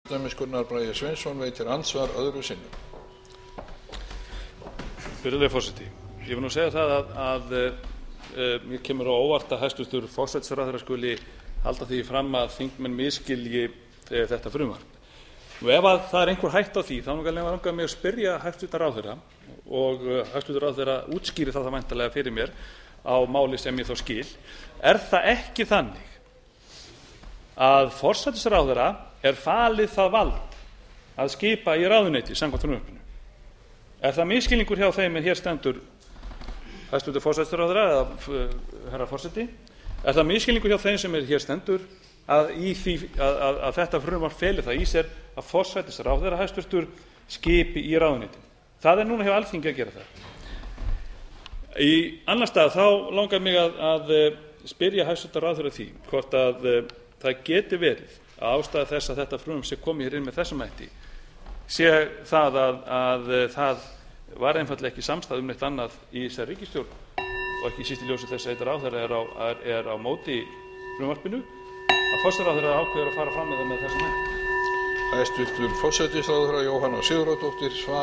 Gunnar Bragi Sveinsson veitir andsvar öðru sinni. Virðulegi forseti, ég vil nú segja það að mér kemur á óvart að hæstvirtur forsætisráðherra skuli halda því fram að þingmenn misskilji þetta frumvarp. Og ef að það einhver hætta á því, þá langar mig að spyrja hæstvirtan ráðherra og hæstvirtur ráðherra útskýri það væntanlega fyrir mér á máli sem ég þá skil. Það ekki þannig að forsætisráðherra falið það vald að skipa í ráðuneyti samkvæmt frumvarpinu? Það misskilningur hjá þeim en hér stendur hæstvirtur forsætisráðherra eða herra forseti? Það misskilningur hjá þeim sem hér stendur að þetta frumvarp feli það í sér að forsætisráðherra hæstvirtur skipi í ráðuneyti? Það núna hjá Alþingi að gera það. Í annan stað þá langar mig að spyrja hæstvirtan ráðherra því hvort að það geti verið að ástæða þess að þetta frumvarp sé komið hér inn með þessum hætti sé það að það var einfaldlega ekki samstaða neitt annað í þessari ríkisstjórn og ekki síst í ljósi þess að einn ráðherra er á móti frumvarpinu að forsætisráðherra ákveður að fara fram með það með þessum hætti. Hæstvirtur forsætisráðherra Jóhanna Sigurðardóttir